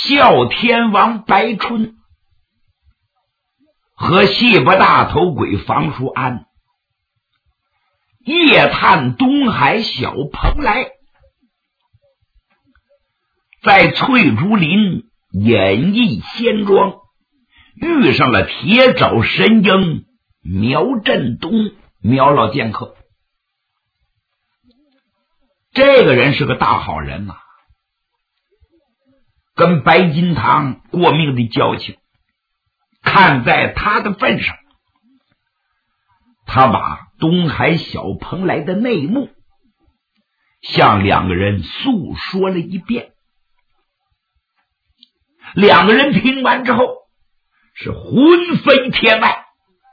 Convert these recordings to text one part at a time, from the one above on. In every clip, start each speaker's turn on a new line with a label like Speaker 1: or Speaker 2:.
Speaker 1: 哮天王白春和谢不大头鬼房叔安夜探东海小蓬莱，在翠竹林演艺仙庄遇上了铁爪神鹰苗振东苗老剑客。这个人是个大好人呐，跟白金堂过命的交情，看在他的份上，他把东海小蓬莱的内幕向两个人诉说了一遍。两个人听完之后是魂飞天外。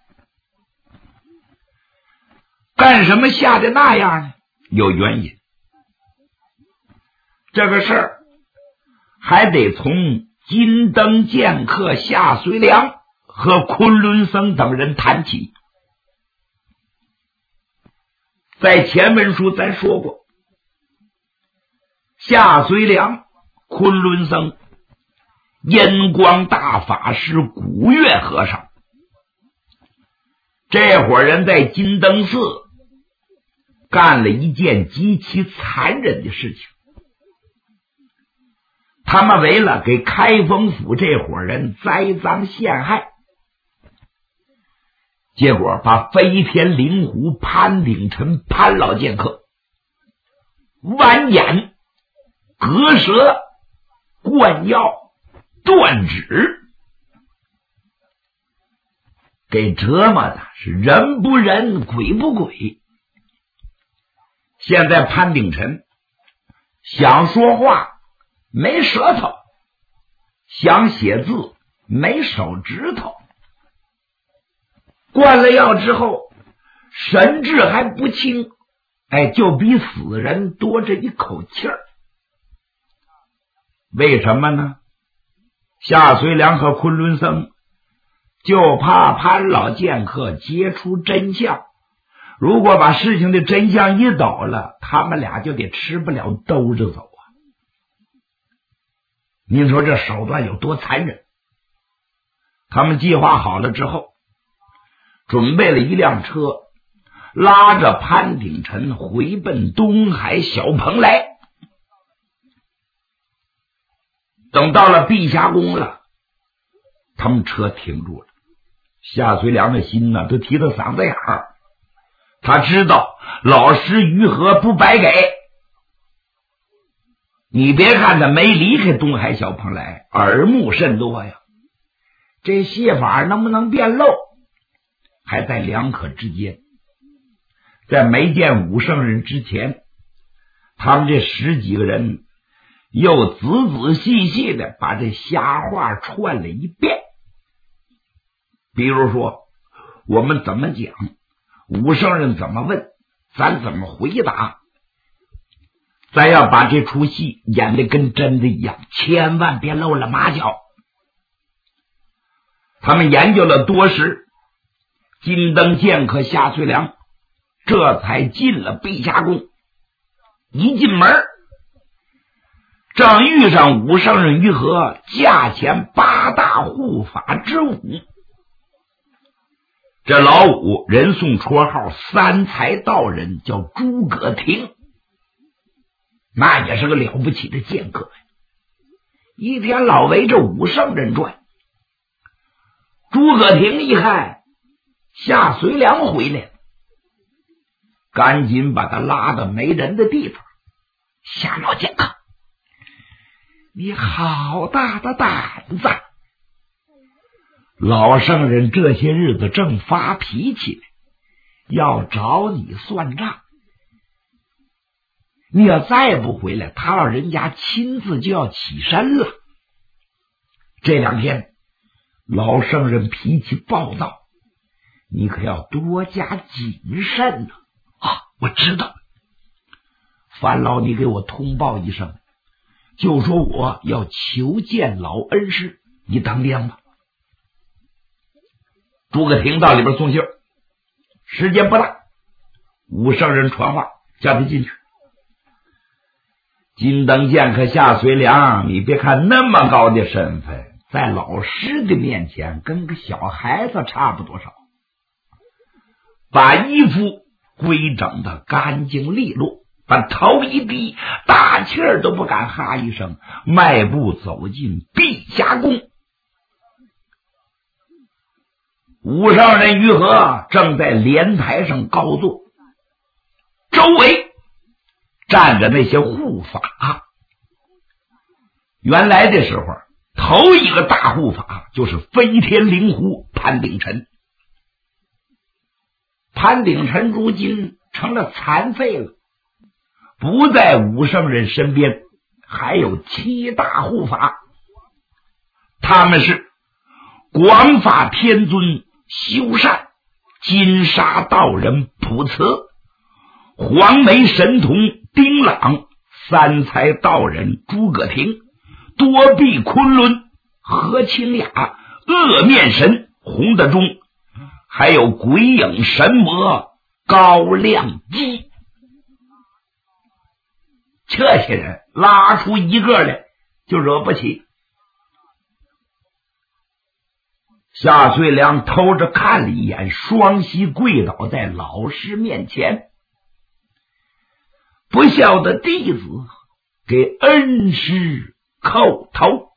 Speaker 1: 干什么吓得那样呢？有原因。这个事儿还得从金灯剑客夏随良和昆仑僧等人谈起。在前文书咱说过，夏随良、昆仑僧、阴光大法师古月和尚，这伙人在金灯寺干了一件极其残忍的事情。他们为了给开封府这伙人栽赃陷害，结果把飞天灵狐潘鼎臣潘老剑客剜眼、割舌、灌药、断指，给折磨的是人不人鬼不鬼。现在潘鼎臣想说话没舌头，想写字没手指头，灌了药之后神志还不清，就比死人多着一口气儿。为什么呢？夏随良和昆仑僧就怕潘老剑客揭出真相，如果把事情的真相一抖了，他们俩就得吃不了兜着走啊！您说这手段有多残忍？他们计划好了之后，准备了一辆车，拉着潘鼎臣回奔东海小蓬莱。等到了碧霞宫了，他们车停住了。夏随良的心呢都提到嗓子眼儿，他知道老师于和不白给。你别看他没离开东海小蓬莱，耳目甚多呀，这戏法能不能变漏还在两可之间。在没见武圣人之前，他们这十几个人又仔仔细细的把这瞎话串了一遍。比如说我们怎么讲，武圣人怎么问，咱怎么回答，咱要把这出戏演得跟真的一样，千万别露了马脚。他们研究了多时，金灯剑客夏随良这才进了碧霞宫。一进门正遇上武圣人于和驾前八大护法之五。这老五人送绰号三才道人，叫诸葛廷，那也是个了不起的剑客，一天老围着武圣人转。诸葛廷一看夏随良回来了，赶紧把他拉到没人的地方。夏老剑客，你好大的胆子！老圣人这些日子正发脾气，要找你算账。你要再不回来，他老人家亲自就要起身了。这两天老圣人脾气暴躁，你可要多加谨慎呢。我知道。烦劳你给我通报一声，就说我要求见老恩师，你当面吧。诸葛廷到里边送信，时间不大，武圣人传话叫他进去。 金灯剑客夏随良，你别看那么高的身份，在老师的面前跟个小孩子差不多少。把衣服规整的干净利落，把头一低，大气儿都不敢哈一声，迈步走进碧霞宫。武上人于和正在莲台上高坐，周围站着那些护法。原来的时候，头一个大护法就是飞天灵狐潘鼎臣。潘鼎臣如今成了残废了，不在武圣人身边，还有7大护法，他们是广法天尊修善、金沙道人普慈、黄眉神童丁朗、三才道人诸葛廷、多臂昆仑何清雅、恶面神洪德忠，还有鬼影神魔高亮基。这些人拉出一个来就惹不起。夏遂良偷着看了一眼，双膝跪倒在老师面前，不孝的弟子给恩师叩头。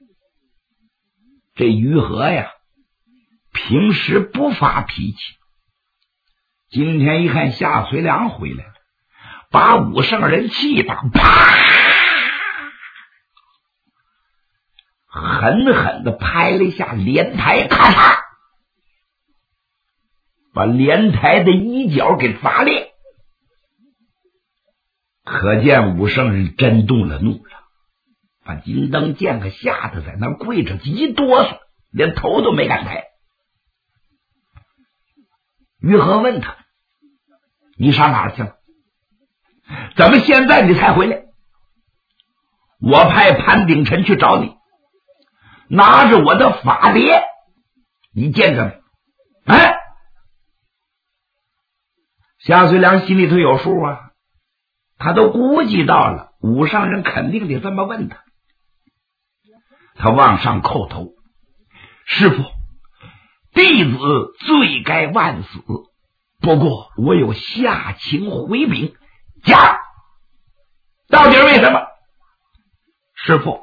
Speaker 1: 这于和呀，平时不发脾气，今天一看夏遂良回来了，把武圣人气得啪，狠狠地拍了一下莲台，咔嚓，把莲台的衣角给砸裂。可见武圣人真动了怒了，把金灯剑客吓得在那跪着一哆嗦，连头都没敢抬。于和问他：“你上哪儿去了？怎么现在你才回来？我派潘鼎臣去找你，拿着我的法碟，你见着没？”哎，夏遂良心里头有数啊，他都估计到了武上人肯定得这么问他。他往上叩头：“师父，弟子罪该万死，不过我有下情回禀。”讲，到底为什么？师父，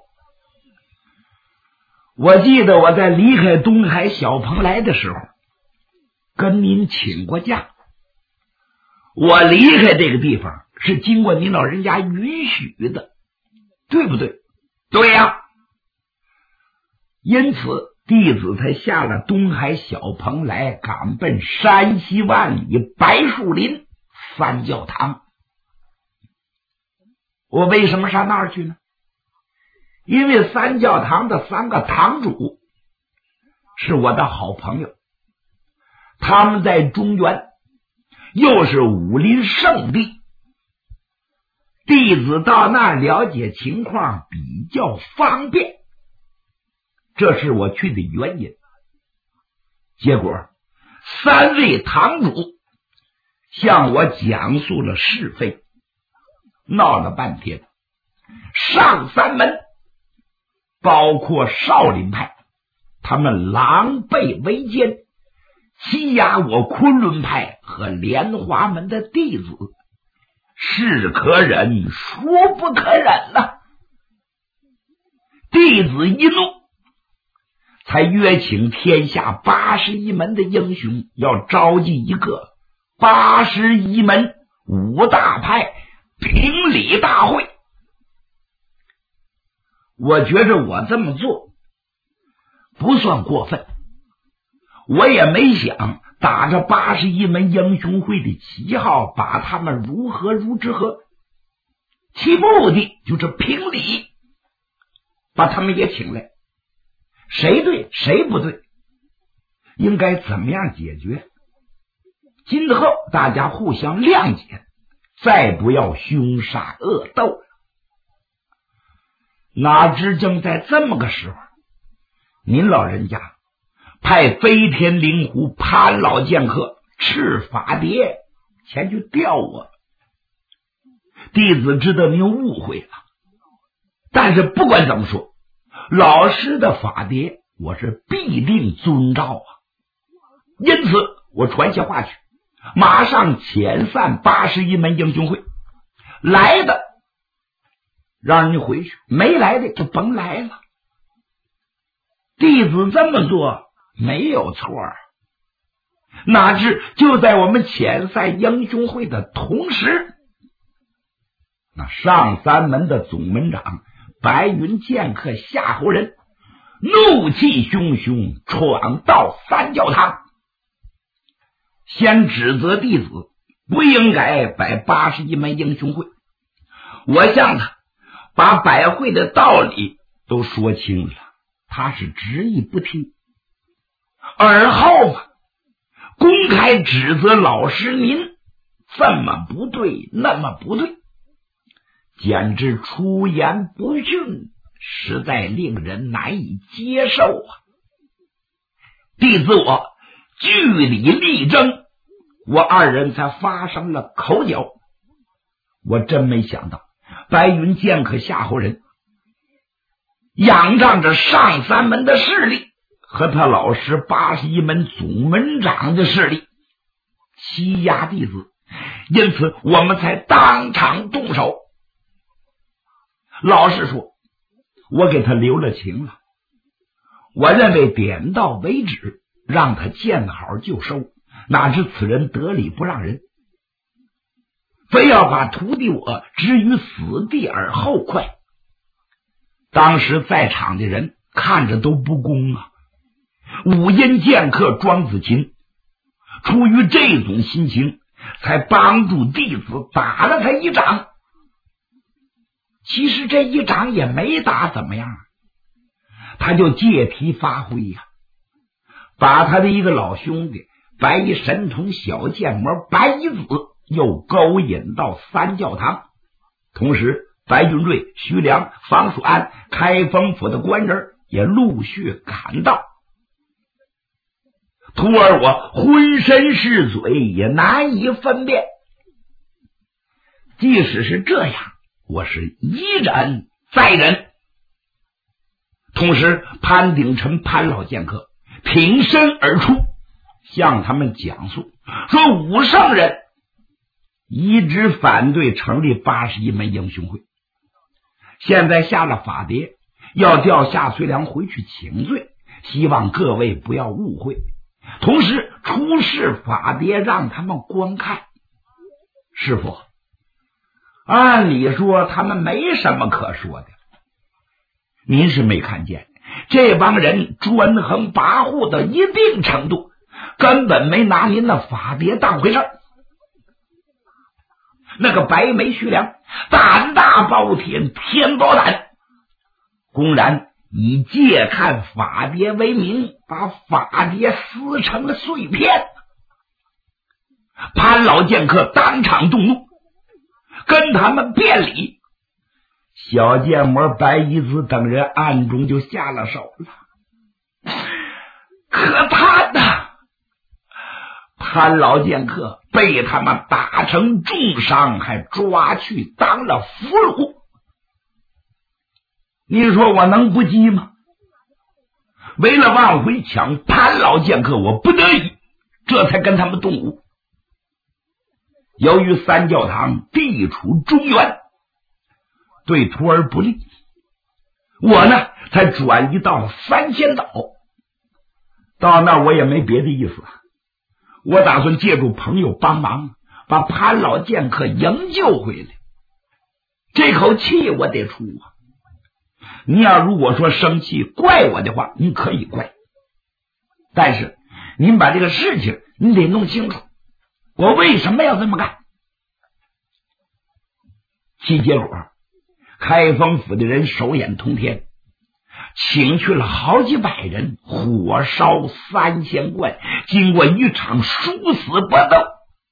Speaker 1: 我记得我在离开东海小蓬莱的时候跟您请过假，我离开这个地方是经过您老人家允许的，对不对？对呀。因此弟子才下了东海小蓬莱，赶奔山西万里白树林三教堂。我为什么上那儿去呢？因为三教堂的3个堂主是我的好朋友，他们在中原又是武林圣地，弟子到那儿了解情况比较方便，这是我去的原因。结果3位堂主向我讲述了是非，闹了半天，上3门包括少林派，他们狼狈为奸，欺压我昆仑派和莲华门的弟子，是可忍孰不可忍了。弟子一怒，才约请天下81门的英雄，要召集一个81门5大派评理大会。我觉着我这么做不算过分，我也没想打着81门英雄会的旗号把他们如何如之何，其目的就是评理，把他们也请来，谁对谁不对，应该怎么样解决，今后大家互相谅解，再不要凶杀恶斗。哪知正在这么个时候，您老人家派飞天灵狐潘老剑客赤法蝶前去调我，弟子知道您误会了， 但是不管怎么说，老师的法牒我是必定遵照啊。因此我传下话去，马上遣散81门英雄会，来的让人回去，没来的就甭来了。弟子这么做没有错，哪知就在我们遣散英雄会的同时，那上三门的总门长白云剑客夏侯仁怒气汹汹闯到三教堂，先指责弟子不应该摆81门英雄会。我向他把摆会的道理都说清了，他是执意不听。而后公开指责老师您这么不对那么不对，简直出言不逊，实在令人难以接受啊！弟子我据理力争，我二人才发生了口角。我真没想到白云剑客夏侯仁仰仗着上三门的势力和他老师81门总门长的势力欺压弟子，因此我们才当场动手。老实说，我给他留了情了，我认为点到为止，让他见好就收，哪知此人得理不让人，非要把徒弟我置于死地而后快。当时在场的人看着都不公啊！五阴剑客庄子琴出于这种心情，才帮助弟子打了他一掌。其实这一掌也没打怎么样，他就借题发挥呀，把他的一个老兄弟白衣神童小剑魔白衣子又勾引到三教堂，同时白云瑞、徐良、方树安、开封府的官人也陆续赶到。徒儿我浑身是嘴，也难以分辨。即使是这样，我是一忍再忍。同时潘鼎臣潘老剑客挺身而出，向他们讲述说武圣人一直反对成立81门英雄会，现在下了法牒，要调夏崔良回去请罪，希望各位不要误会，同时出示法牒让他们观看。师父，按理说他们没什么可说的，您是没看见这帮人专横跋扈到一定程度，根本没拿您的法牒当回事儿。那个白眉徐良胆大包天，天包胆，公然以借看法牒为名，把法牒撕成了碎片。潘老剑客当场动怒，跟他们辩理，小剑魔白衣子等人暗中就下了手了。可叹呐，潘老剑客被他们打成重伤，还抓去当了俘虏。你说我能不急吗？为了往回抢潘老剑客，我不得已这才跟他们动武。由于三教堂地处中原，对徒儿不利，我呢才转移到了三仙岛。到那我也没别的意思，我打算借助朋友帮忙，把潘老剑客营救回来。这口气我得出啊！你要如果说生气怪我的话，您可以怪，但是您把这个事情你得弄清楚，我为什么要这么干。其结果，开封府的人手眼通天，请去了好几百人，火烧三仙观，经过一场殊死搏斗，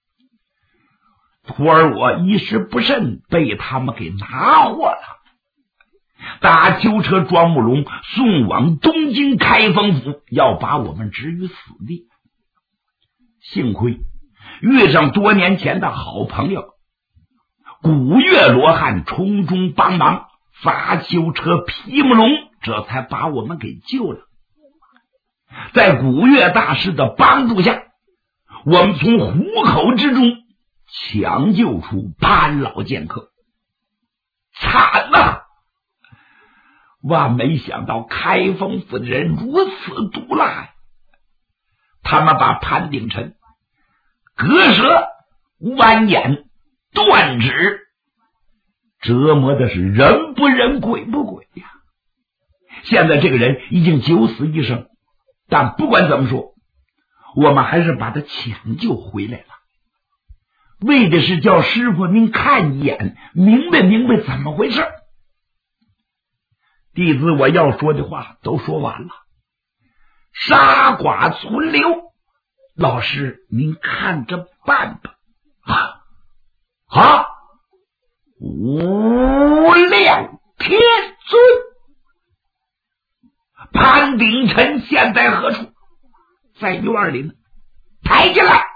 Speaker 1: 徒儿我一时不慎被他们给拿获了，打囚车庄木龙送往东京开封府，要把我们置于死地。幸亏遇上多年前的好朋友古月罗汉从中帮忙， 发囚车皮木龙这才把我们给救了。在古月大师的帮助下，我们从虎口之中抢救出潘老剑客。惨呐！万没想到开封府的人如此毒辣呀！他们把潘鼎臣割舌、剜眼、断指，折磨的是人不人鬼不鬼呀！现在这个人已经九死一生，但不管怎么说，我们还是把他抢救回来了，为的是叫师傅您看一眼，明白怎么回事。弟子我要说的话都说完了，杀剐存留，老师您看着办吧。好，无量天尊。潘鼎臣现在何处？在院里呢，抬进来。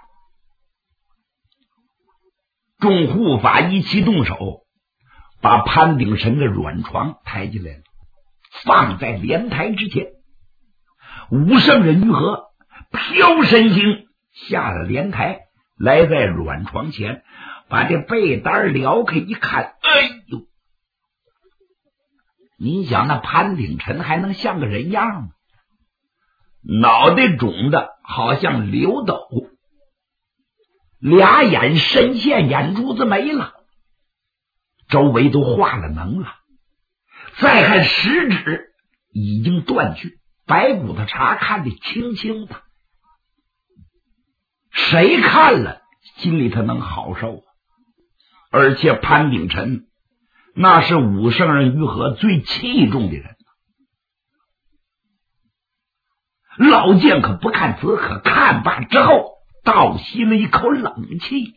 Speaker 1: 众护法一起动手，把潘鼎臣的软床抬进来了，放在莲台之前。武圣人于和飘身形下了莲台，来在软床前，把这被单撩开一看，哎呦！你想那潘鼎臣还能像个人样吗？脑袋肿的好像刘斗，俩眼深陷，眼珠子没了，周围都化了脓了。再看食指已经断去，白骨头茬看得清清的。谁看了心里他能好受啊？而且潘鼎臣那是武圣人于和最器重的人，老剑可不看则可，看罢之后倒吸了一口冷气。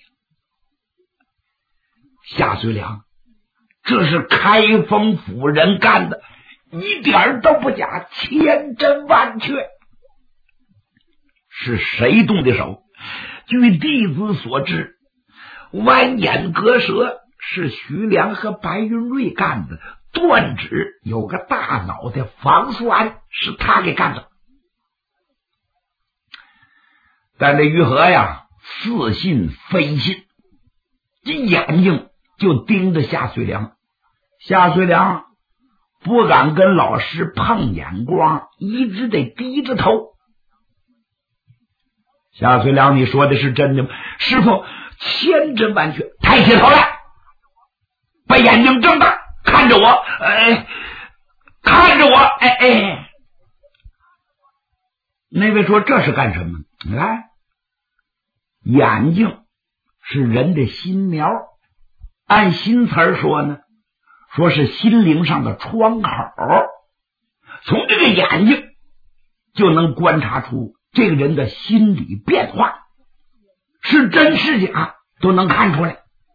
Speaker 1: 夏遂良，这是开封府人干的，一点都不假，千真万确。是谁动的手？据弟子所知，剜眼割舌是徐良和白云瑞干的，断指有个大脑袋房叔安是他给干的。但这于和呀，似信非信，这眼睛就盯着夏遂良。夏遂良不敢跟老师碰眼光，一直得低着头。夏遂良，你说的是真的吗？师傅，千真万确。抬起头来，把眼睛睁大，看着我，看着我，那位说这是干什么？来，眼睛是人的心苗，按新词儿说呢，说是心灵上的窗口，从这个眼睛就能观察出这个人的心理变化，是真是假都能看出来。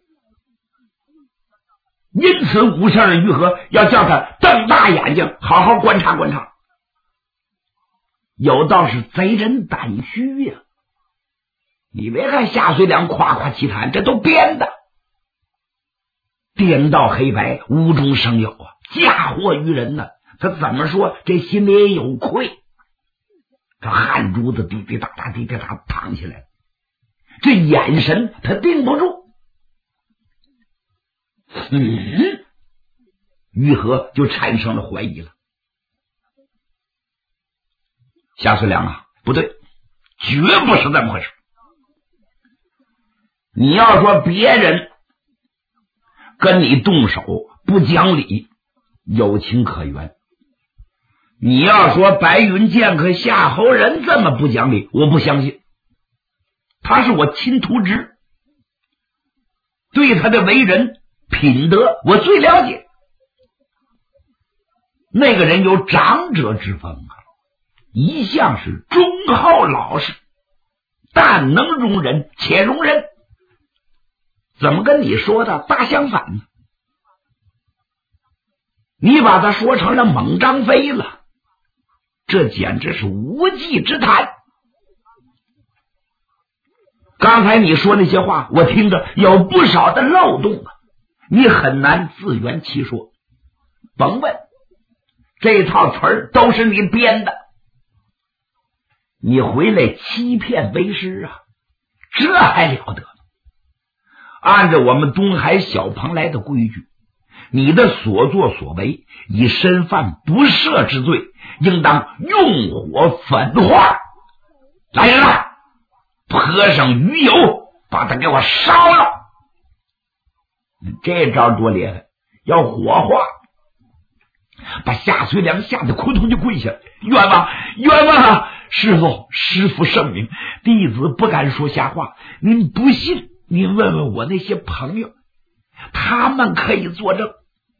Speaker 1: 因此武圣人于和要叫他瞪大眼睛，好好观察观察。有道是贼人胆虚呀，你别看夏遂良夸夸其谈，这都编的，颠倒黑白，无中生有啊，嫁祸于人呢。他怎么说这心里也有愧，这汗珠子滴滴答答滴滴答淌下来，这眼神他定不住。于和就产生了怀疑了。夏遂良啊，不对，绝不是这么回事。你要说别人跟你动手不讲理，有情可原。你要说白云剑客夏侯仁这么不讲理，我不相信。他是我亲徒侄，对他的为人品德我最了解。那个人有长者之风啊，一向是忠厚老实，但能容人且容人，怎么跟你说的大相反呢？你把他说成了猛张飞了，这简直是无稽之谈。刚才你说那些话，我听着有不少的漏洞啊，你很难自圆其说。 甭问，这套词儿都是你编的，你回来欺骗为师啊，这还了得？按照我们东海小蓬莱的规矩，你的所作所为以身犯不赦之罪，应当用火焚化。来人啊，泼上鱼油，把它给我烧了。这招多厉害，要火化，把夏遂良吓得扑通就跪下，冤枉冤枉啊！师父圣明，弟子不敢说瞎话，您不信您问问我那些朋友，他们可以作证。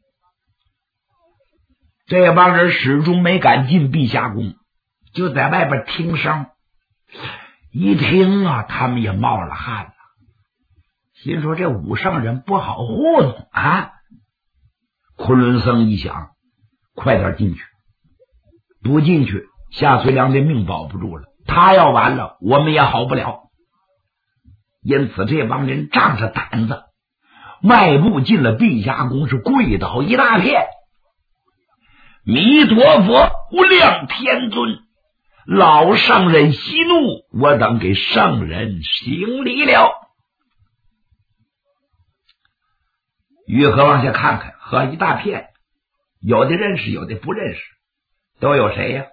Speaker 1: 这帮人始终没敢进碧霞宫，就在外边听声，一听啊，他们也冒了汗了，心说这武圣人不好糊弄啊。昆仑僧一想，快点进去，不进去夏遂良的命保不住了，他要完了我们也好不了。因此这帮人仗着胆子迈步进了碧霞宫，是跪倒一大片。弥陀佛，无量天尊，老圣人息怒，我等给圣人行礼了。玉和往下看看，呵，一大片，有的认识，有的不认识，都有谁呀？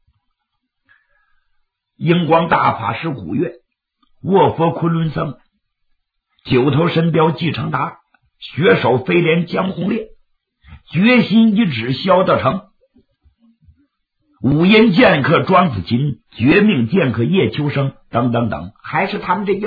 Speaker 1: 英光大法师古月，卧佛昆仑僧，九头神雕纪承达，血手飞廉江红烈，决心一指萧道成，五阴剑客庄子琴，绝命剑客叶秋生等等等，还是他们这一伙。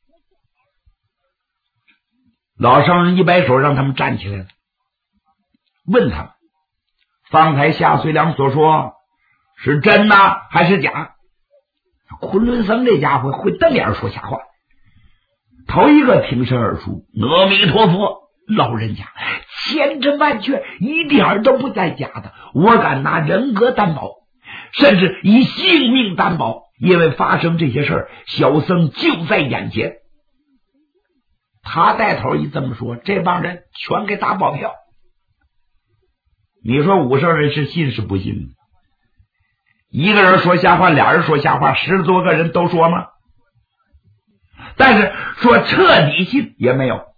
Speaker 1: 老圣人一摆手让他们站起来了，问他们方才夏遂良所说是真呢还是假？昆仑僧这家伙会瞪眼说瞎话，头一个挺身而出，阿弥陀佛，老人家千真万确，一点都不带假的，我敢拿人格担保，甚至以性命担保，因为发生这些事儿，小僧就在眼前。他带头一这么说，这帮人全给打保票。你说武圣人是信是不信？一个人说瞎话，俩人说瞎话，10多个人都说吗？但是说彻底信也没有。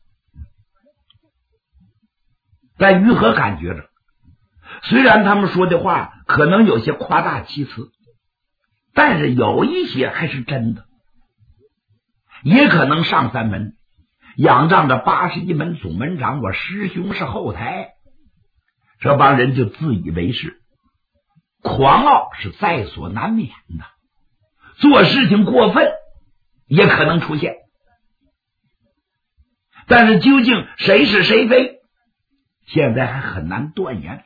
Speaker 1: 但于和感觉着，虽然他们说的话可能有些夸大其词，但是有一些还是真的，也可能上三门仰仗着81门总门长，我师兄是后台，这帮人就自以为是，狂傲是在所难免的，做事情过分也可能出现，但是究竟谁是谁非，现在还很难断言。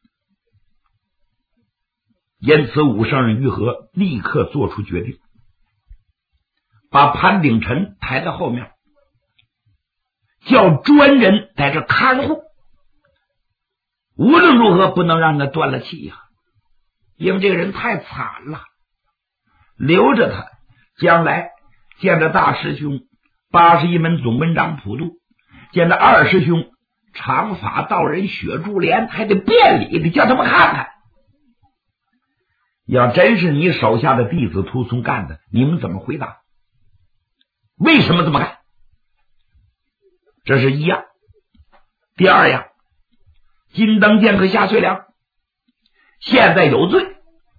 Speaker 1: 因此武圣人于和立刻做出决定，把潘鼎臣抬到后面，叫专人在这看护，无论如何不能让他断了气呀，因为这个人太惨了，留着他将来见着大师兄81门总门长普渡，见着二师兄长发道人雪珠莲，还得辩理的叫他们看看，要真是你手下的弟子徒孙干的，你们怎么回答？为什么这么干？这是一样。第二样，金灯剑客夏遂良现在有罪，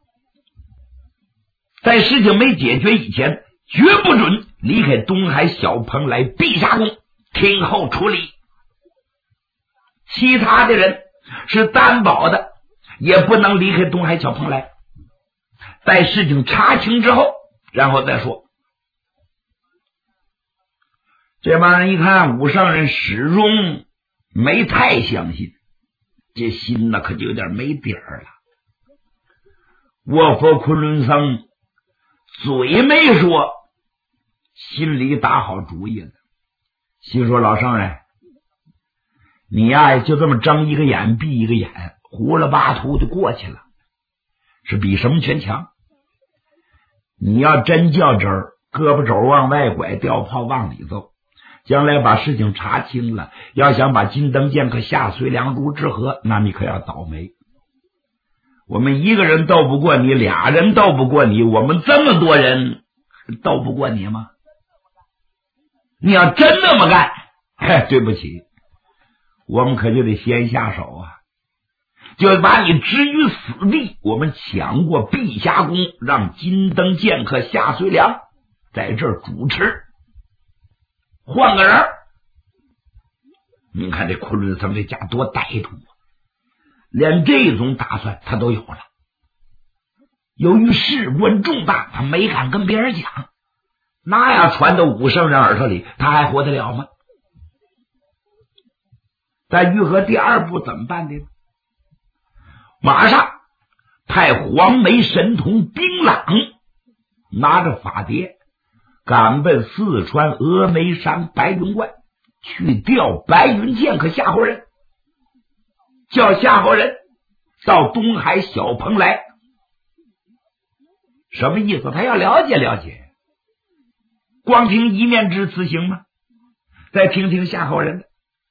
Speaker 1: 在事情没解决以前，绝不准离开东海小蓬莱碧霞宫，听候处理。其他的人是担保的，也不能离开东海小蓬莱，待事情查清之后然后再说。这帮人一看武圣人始终没太相信，这心可就有点没底儿了。卧佛昆仑僧嘴没说，心里打好主意了，心说老圣人，你呀就这么睁一个眼闭一个眼，糊了巴涂就过去了，是比什么全强。你要真较真儿，胳膊肘往外拐，掉炮往里走， 将来把事情查清了，要想把金灯剑客夏遂良如之何，那你可要倒霉。我们一个人斗不过你，俩人斗不过你，我们这么多人斗不过你吗？你要真那么干，对不起，我们可就得先下手啊，就把你置于死地。我们抢过碧霞宫，让金灯剑客夏遂良在这儿主持，换个人。您看这昆仑僧这家多歹毒，连这种打算他都有了。由于事关重大，他没敢跟别人讲，那要传到武圣人耳朵里，他还活得了吗？在玉河第二步怎么办的呢？马上派黄眉神童丁朗拿着法碟赶奔四川峨眉山白云关，去调白云剑客夏侯人，叫夏侯人到东海小蓬来。什么意思？他要了解了解，光听一面之词行吗？再听听夏侯人的。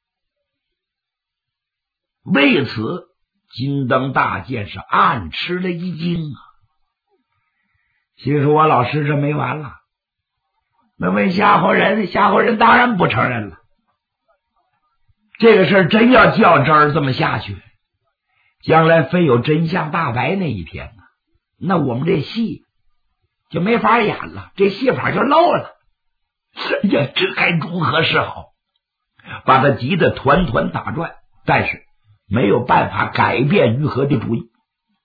Speaker 1: 为此金灯大剑是暗吃了一惊啊，心说我老师这没完了。那问夏侯人，夏侯人当然不承认了。这个事儿真要较真儿这么下去，将来非有真相大白那一天呢，那我们这戏就没法演了，这戏法就漏了。呀，这该如何是好？把他急得团团打转，但是没有办法改变玉河的主意。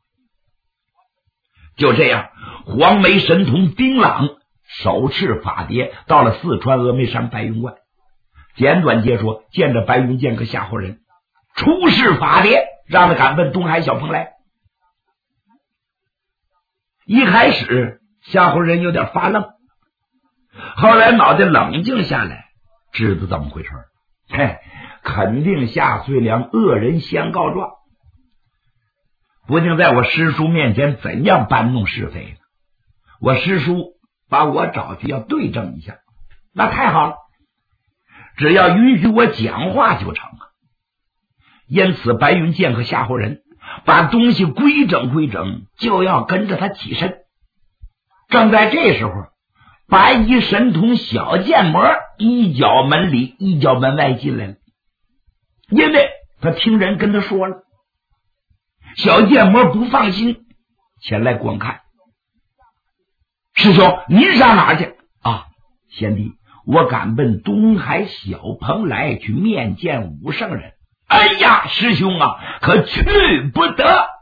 Speaker 1: 就这样，黄眉神童丁朗手持法碟到了四川峨眉山白云关，简短截说，见着白云剑客夏侯人，出示法碟，让他赶奔东海小蓬来。一开始夏侯人有点发愣，后来脑袋冷静下来，知道怎么回事。肯定夏遂良恶人先告状，不定在我师叔面前怎样搬弄是非呢？我师叔把我找去要对证一下，那太好了，只要允许我讲话就成啊。因此白云剑客夏侯人把东西规整规整，就要跟着他起身。正在这时候，白衣神童小剑魔一脚门里一脚门外进来了，因为他听人跟他说了。小剑魔不放心，前来观看。师兄，您上哪儿去啊？贤弟，我赶奔东海小蓬来去面见武圣人。哎呀，师兄啊，可去不得。